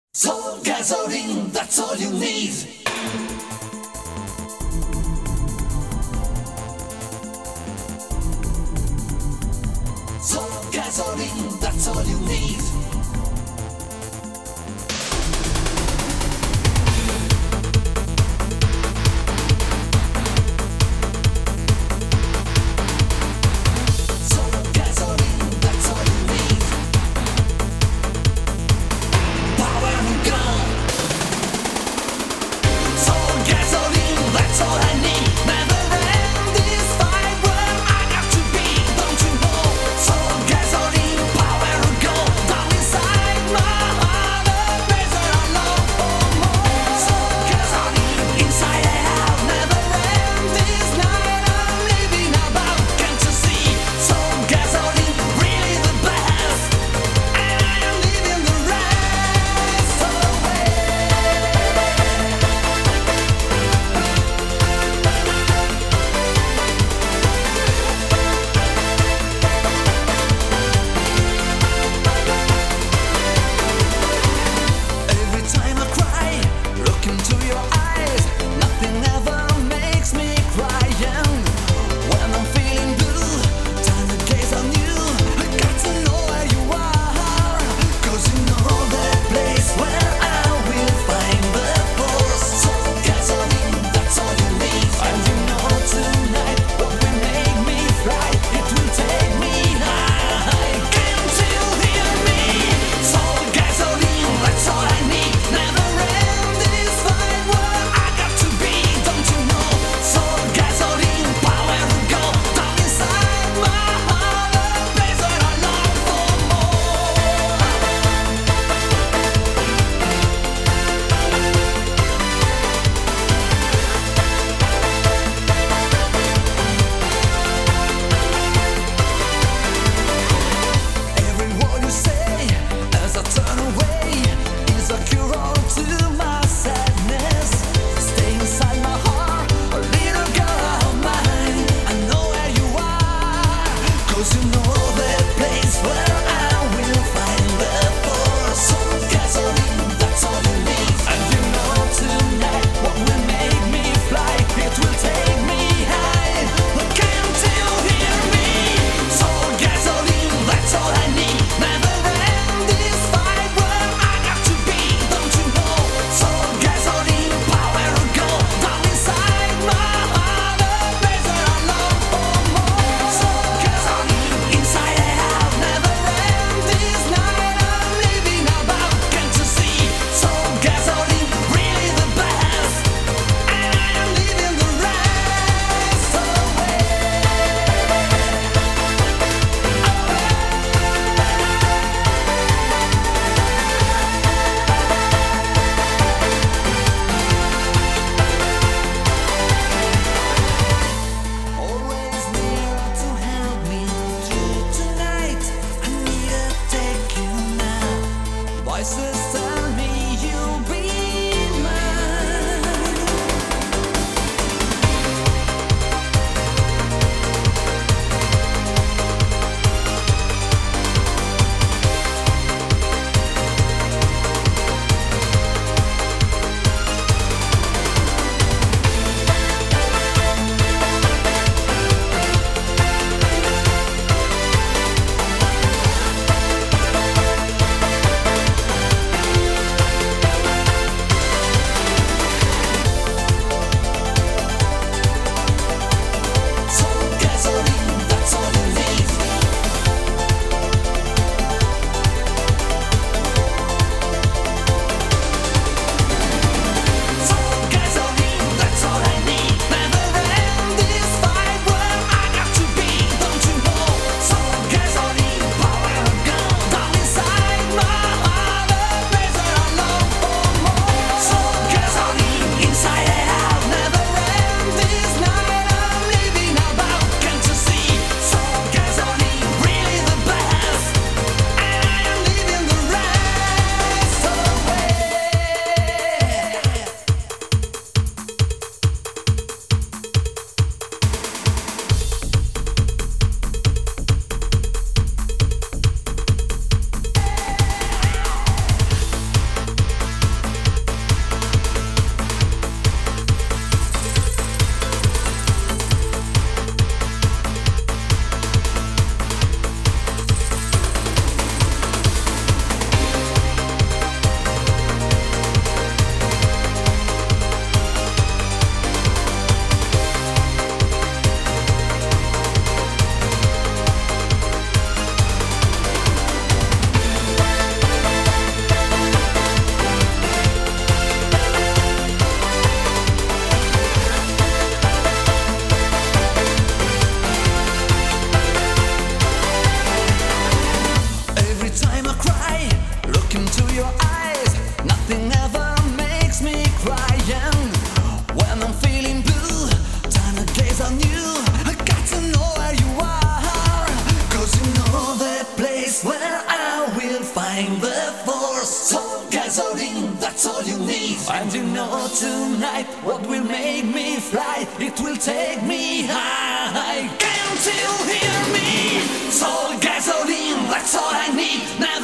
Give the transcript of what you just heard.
Soul gasoline, that's all you need. Soul gasoline, that's all you need. Soul gasoline, that's all you need. Power and gun. Soul gasoline, that's all I need. Never end this fight where I got to be. Don't you know? Soul gasoline, power and gun. Down inside my heart, a place that I long for more. Soul gasoline, inside and out. Never end this night I'm living about. Can't you see? Soul gasoline, really the best. And I am leaving the rest away. Every time I cry, look into your eyes. Nothing ever makes me cry. And when I'm feeling blue, time to gaze on you. I got to know where you are, 'cause you know that place where I will find the force. Soul gasoline, that's all you need. And you know tonight what will make me fly. It will take me high. Can't you hear me? Soul gasoline, that's all I need. Never end this fight where I got to be. Don't you know? Soul gasoline, power and go down inside my heart, a place that I long for more. Every word you say as I turn away is a cure-all to my sadness. Stay inside my heart, a little girl of mine. I know where you are, 'cause you know that place where I will find the force. Soul gasoline, that's all you need. And you know tonight what will make me fly. It will take me high. Can't you hear me? Soul gasoline, that's all I need. Never end this fight where I got to be. Don't you know? Soul gasoline, power and go down inside my heart, a place that I long for more. Soul gasoline, inside and out. Never end this night I'm living about. Can't you see? Soul gasoline, really the best. And I am leaving the rest away. Always near to help me through tonight. I need to take you now. Voices tell me you'll be mine. gasoline, that's all you need. And you know tonight what will make me fly, it will take me high. Can't you hear me? It's all gasoline, that's all I need. Now